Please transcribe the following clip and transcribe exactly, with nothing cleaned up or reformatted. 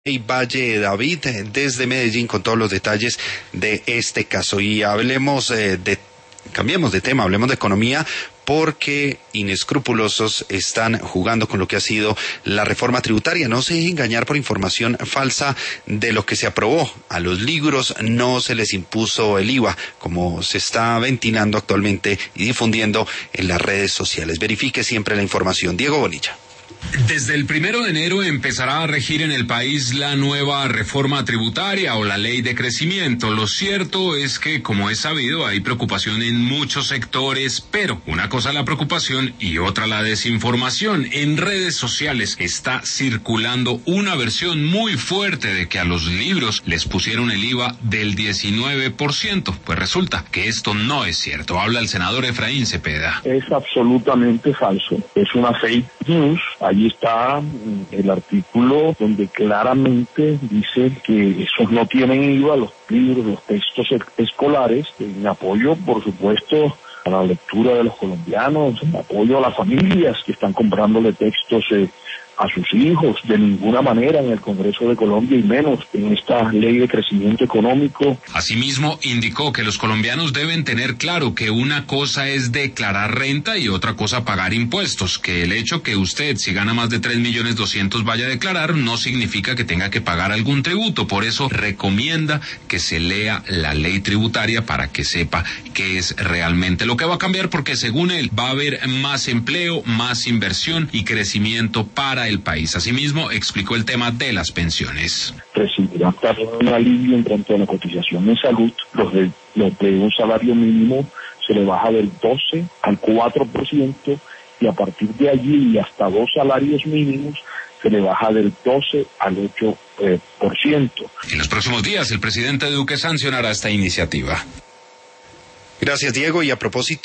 y Valle David desde Medellín con todos los detalles de este caso. Y hablemos eh, de, cambiemos de tema, hablemos de economía, porque inescrupulosos están jugando con lo que ha sido la reforma tributaria. No se dejen engañar por información falsa de lo que se aprobó. A los libros no se les impuso el I V A, como se está ventilando actualmente y difundiendo en las redes sociales. Verifique siempre la información. Diego Bonilla. Desde el primero de enero empezará a regir en el país la nueva reforma tributaria o la ley de crecimiento. Lo cierto es que, como es sabido, hay preocupación en muchos sectores, pero una cosa la preocupación y otra la desinformación. En redes sociales está circulando una versión muy fuerte de que a los libros les pusieron el I V A del diecinueve por ciento. Pues resulta que esto no es cierto. Habla el senador Efraín Cepeda. Es absolutamente falso. Es una fake news. Allí está el artículo donde claramente dice que esos no tienen I V A, los libros, los textos escolares, en apoyo, por supuesto, a la lectura de los colombianos, en apoyo a las familias que están comprándole textos eh, a sus hijos. De ninguna manera en el Congreso de Colombia y menos en esta ley de crecimiento económico. Asimismo, indicó que los colombianos deben tener claro que una cosa es declarar renta y otra cosa pagar impuestos, que el hecho que usted, si gana más de tres millones doscientos, vaya a declarar no significa que tenga que pagar algún tributo. Por eso recomienda que se lea la ley tributaria para que sepa qué es realmente lo que va a cambiar, porque según él va a haber más empleo, más inversión y crecimiento para el país. Asimismo, explicó el tema de las pensiones. Recibirán también un alivio en cuanto a la cotización en salud. Los de, los de un salario mínimo se le baja del doce al cuatro por ciento y a partir de allí y hasta dos salarios mínimos se le baja del doce al ocho por ciento. Eh, en los próximos días, el presidente Duque sancionará esta iniciativa. Gracias, Diego. Y a propósito